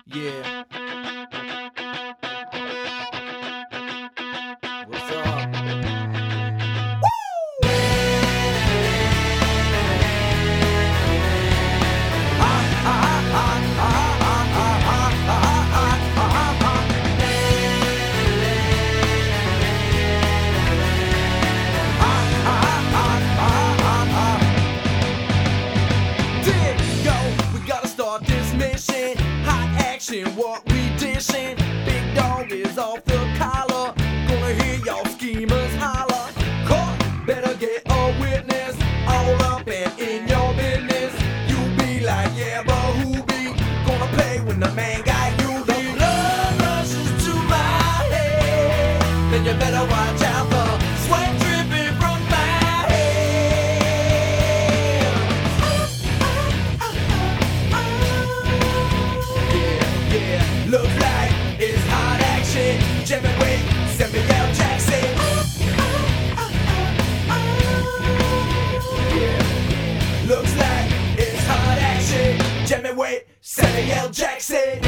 Yeah. What's up? This mission, hot action, what we dishing. Big dog is off the collar, gonna hear y'all schemers holler. Caught, better get a witness, all up and in your business. You be like, yeah, but who be gonna pay when the man got you? The blood rushes to my head, then you better watch out the sweat dripping from my head. Looks like it's hot action. Jamming with Samuel Jackson. Yeah. Looks like it's hot action. Jamming with Samuel Jackson.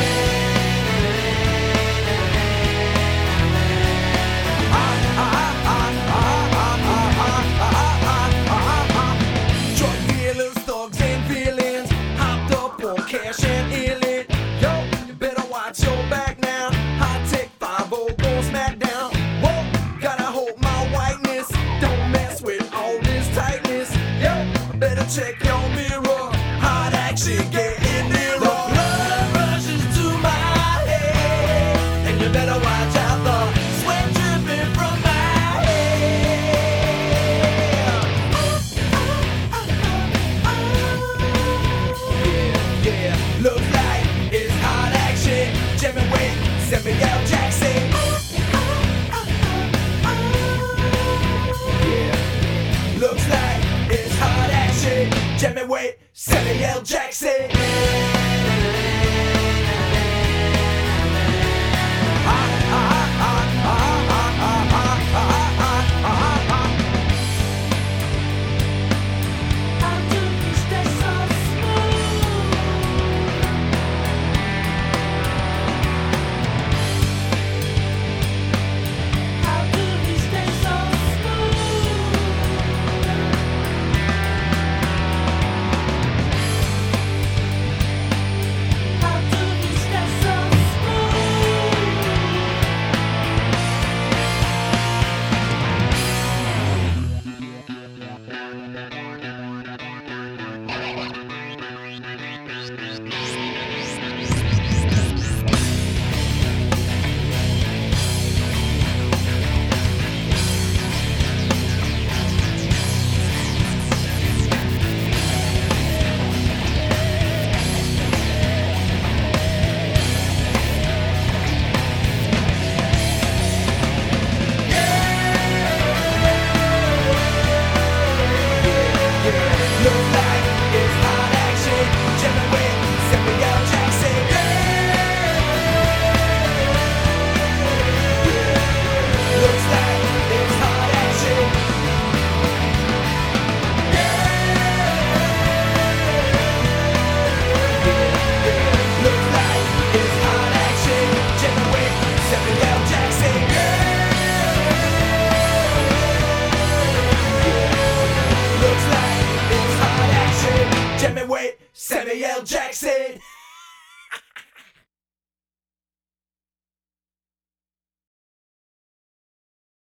Drug dealers, thugs and villains hopped up on cash and illin'. Watch your back now. High tech 5-0 gon' smack down. Whoa, gotta hold my whiteness. Don't mess with all this tightness. Yo, better check your mirror. Hot action getting nearer. The blood rushes to my head, and you better watch out the sweat dripping from my head. Yeah, looks like it's hot action. Jamming with Samuel Jackson. Yeah. Looks like it's hot action. Jamming with Samuel Jackson. Samuel Jackson.